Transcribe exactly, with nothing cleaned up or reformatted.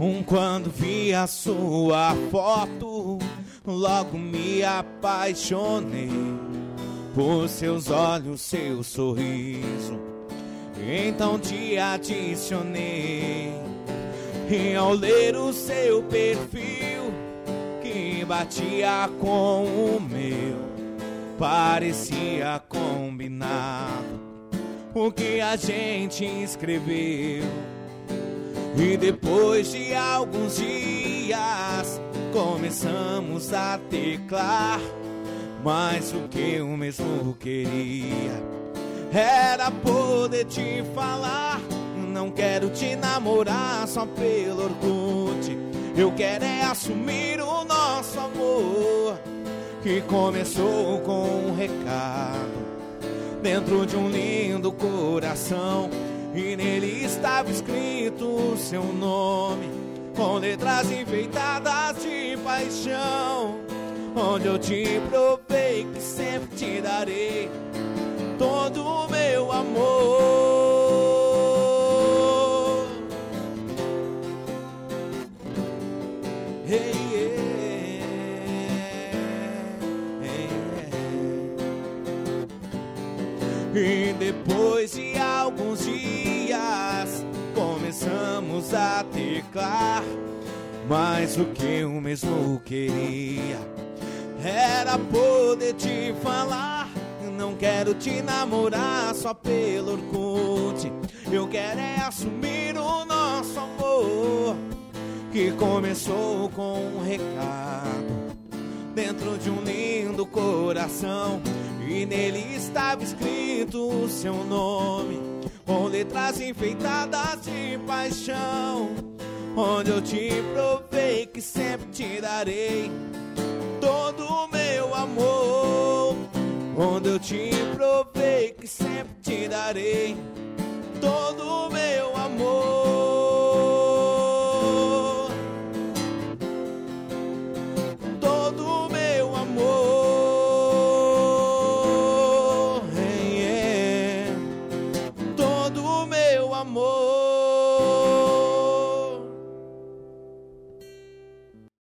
Quando vi a sua foto, logo me apaixonei por seus olhos, seu sorriso. Então te adicionei, e ao ler o seu perfil, que batia com o meu, parecia combinado o que a gente escreveu. E depois de alguns dias começamos a teclar, mas o que eu mesmo queria era poder te falar. Não quero te namorar só pelo Orkut, eu quero é assumir o nosso amor, que começou com um recado dentro de um lindo coração. E nele estava escrito o seu nome, com letras enfeitadas de paixão, onde eu te provei que sempre te darei todo o meu amor. Hey, yeah, hey, yeah. E depois de alguns dias começamos a teclar, mas o que eu mesmo queria era poder te falar. Não quero te namorar só pelo Orkut, eu quero é assumir o nosso amor, que começou com um recado dentro de um lindo coração. E nele estava escrito o seu nome, com letras enfeitadas de paixão, onde eu te provei que sempre te darei todo o meu amor, onde eu te provei que sempre te darei todo o meu amor.